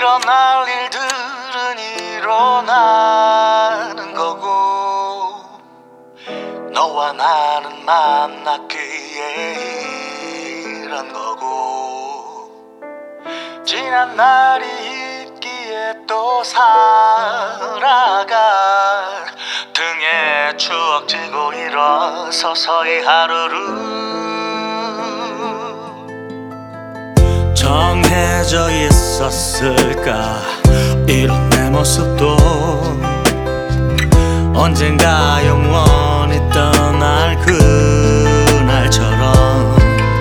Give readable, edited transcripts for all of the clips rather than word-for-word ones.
일어날 일들은 일어나는 거고, 너와 나는 만났기에 이런 거고, 지난 날이 있기에 또 살아갈, 등에 추억 지고 일어서 서서히 하루를 정해져 있었을까. 이런 내 모습도 언젠가 영원히 떠날 그날처럼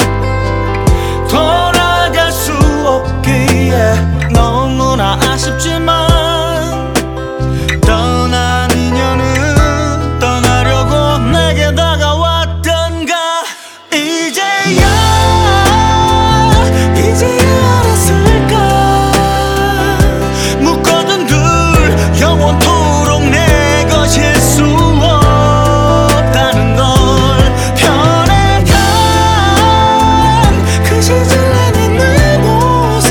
돌아갈 수 없기에 너무나 아쉽지만, 떠난 인연은 떠나려고 내게 다가왔던가. 이제야 알았을까. 묶어둔 둘 영원토록 내 것일 수 없다는 걸 변해간 그 시절의 내 모습,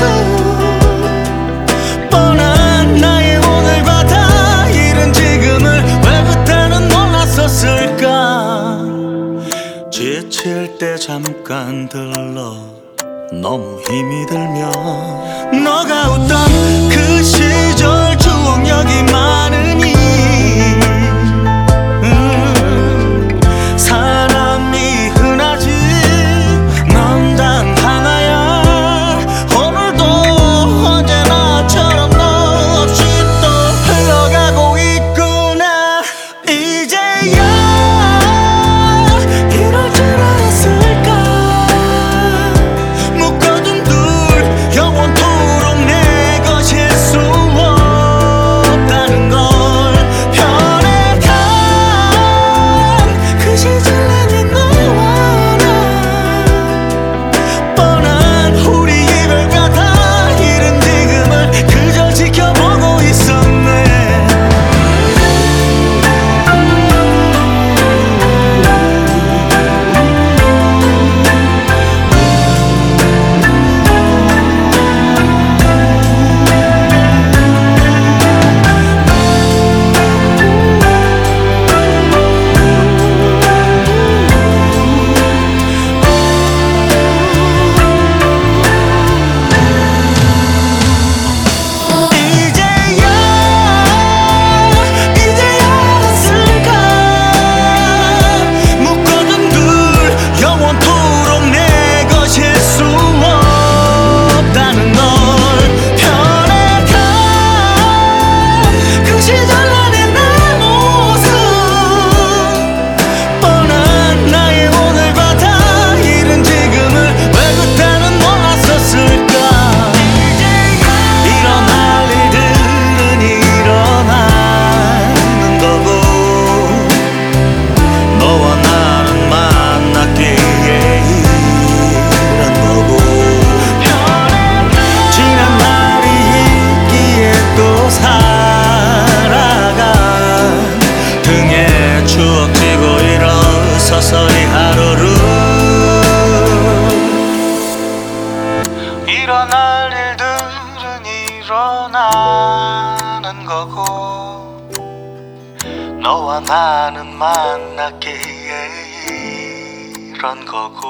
뻔한 나의 오늘과 다 잃은 지금을 왜 그때는 몰랐었을까. 지칠 때 잠깐 들러 너무 힘이 들면 너가 웃던 그 시절 추억력이 많으니, 사람이 흔하지 넌 단 하나야. 오늘도 언제나처럼 너 없이 또 흘러가고 있구나. 이제야 이럴 줄 알았을까. 묶어둔 둘 영원토록 내 것일 수 없다는 걸 변해간 그 시절의 너와 나, 뻔한 우리 이별과 다 잃은 지금을 그저 지켜보고 있었네. 이제야 알았을까. 묶어둔 둘 영원토록 내 것일 수 없다는 걸 변해간 그 시절의 내 모습, 뻔한 나의 오늘과 다 잃은 지금을 왜 그때는 몰랐었을까. 일어날 일들은 일어나는 거고, 너와 나는 만났기에 이런 거고, 지난 날이 있기에 또 살아간, 등에 추억 지고 일어 서서히 하루를 일어날 일들은 일어나는 거고, 너와 나는 만났기에 이런 거고,